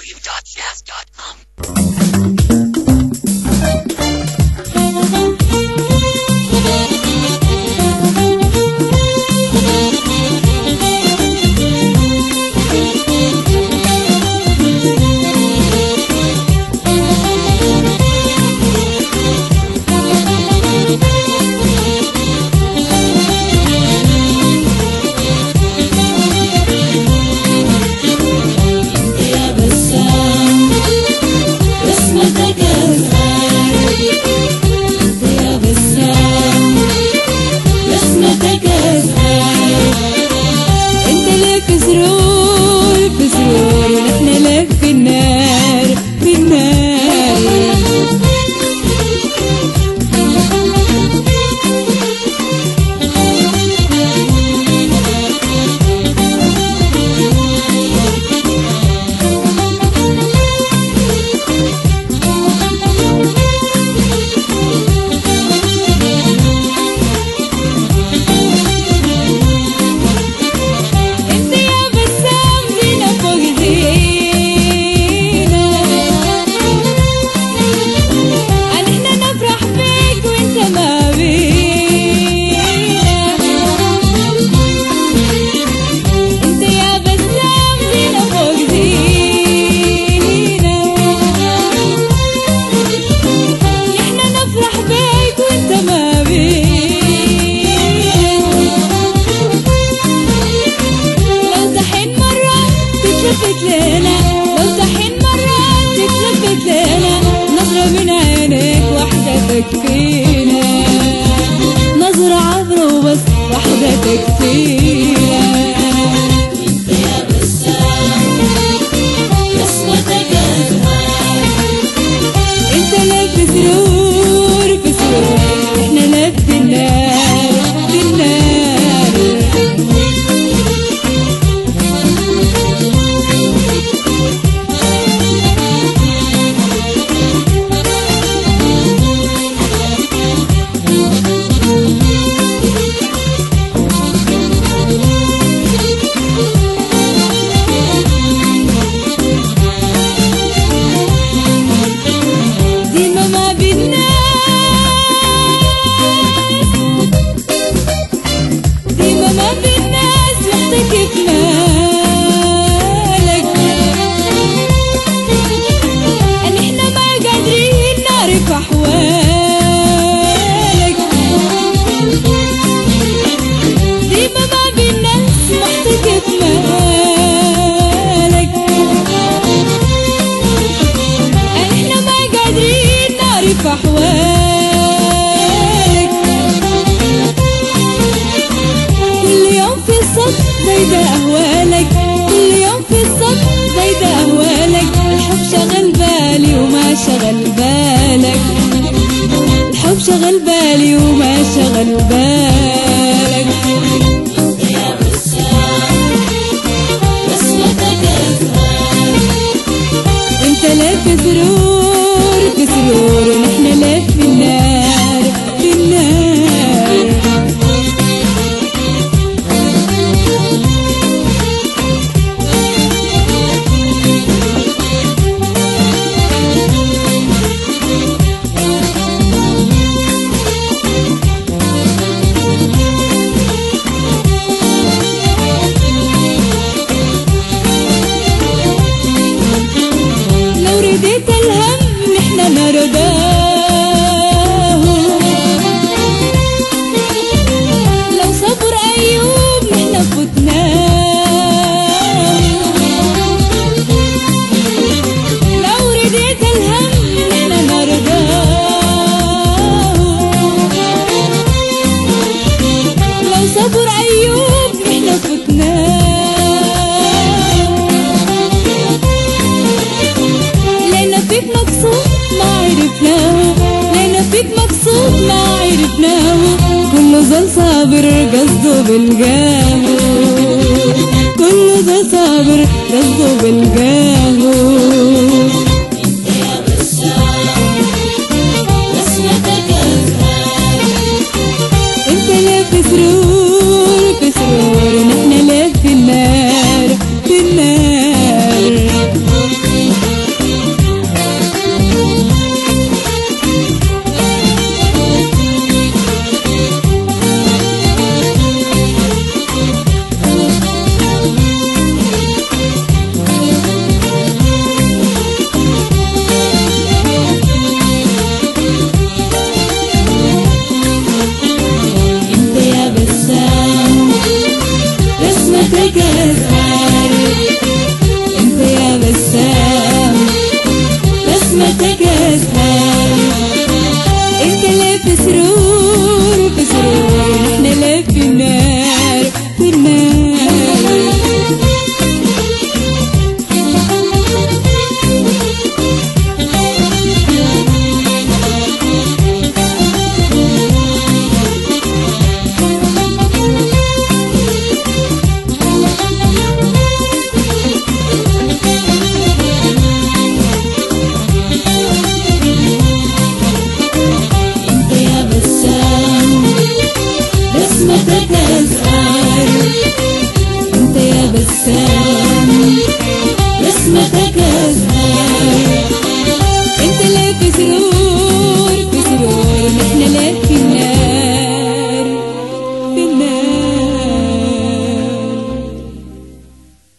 www.jazz.com. تكفينا نظرة عبره وبس واحدة تكفينا. انت يا بسام قسمتك ازهار، انت لك سرور في سرور، احنا لك في النار في النار. كل يوم في الصف زايدة أهوالك، كل يوم في الصف زايدة أهوالك. الحب شغل بالي وما شغل بالك، الحب شغل بالي وما شغل بالك. انت يا بسام قسمتك ازهار، انت لك سرور في سرور، ونحن لك في النار في النار. لو رديت الهم نحن نرضاه، لو صبر أيوب نحن فتناه. لو رديت الهم نحن نرضاه، لو صبر أيوب نحن فتناه. فيك مقصود ما عرفناه، لينا فيك مقصود ما عرفناه. كله زول صابر قصده بالقام، كله زول صابر قصده بالقام.